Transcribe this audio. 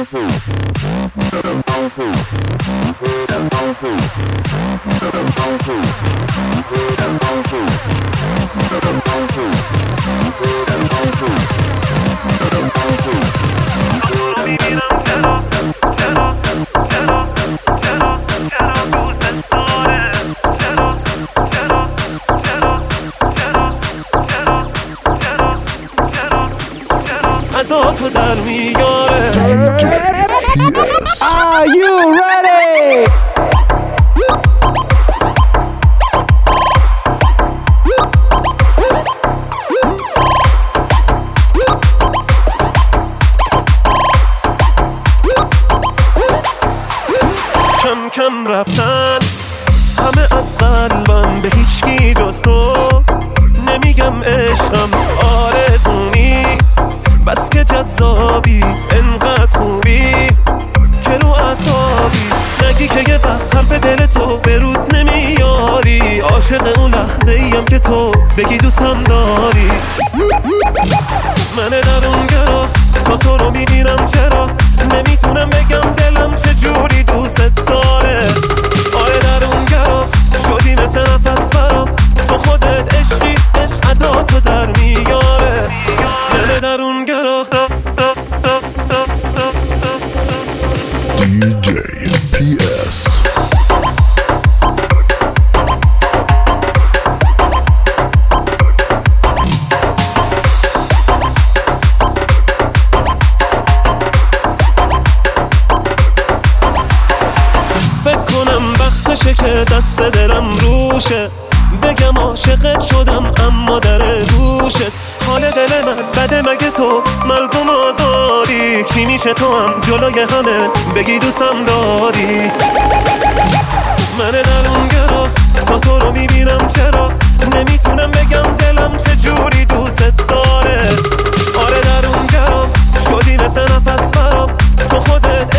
تو در میاره. Are you ready? کم کم رفتن همه از قلبم، به هیچکی جز تو نمیگم عشقم آرزونی، بس که جذابی انقدر خوبی که رو اعصابی، نگی که یه وقت حرف دل تو به رود نمیاری، عاشق اون لحظه ایم که تو بگی دوستم داری. من درون گرا تا تو رو میبینم، چرا نمیتونم بگم دلم چجوری دوست داره. آره درون گرا شدی مثل نفس برام، تو خودت عشقی، عشق ادا تو در میاره. من درون گرا DJ PS. فکر کنم وقتشه که دست دلم روشه، بگم عاشقت شدم اما در گوشت. حال دل من بده مگه تو مردم آزادی، چی میشه تو هم جلوی همه بگی دوستم داری. من درون گرا تا تو رو میبینم، چرا نمیتونم بگم دلم چجوری دوست داره. آره درون گرا شدی مثل نفس برام، تو خودت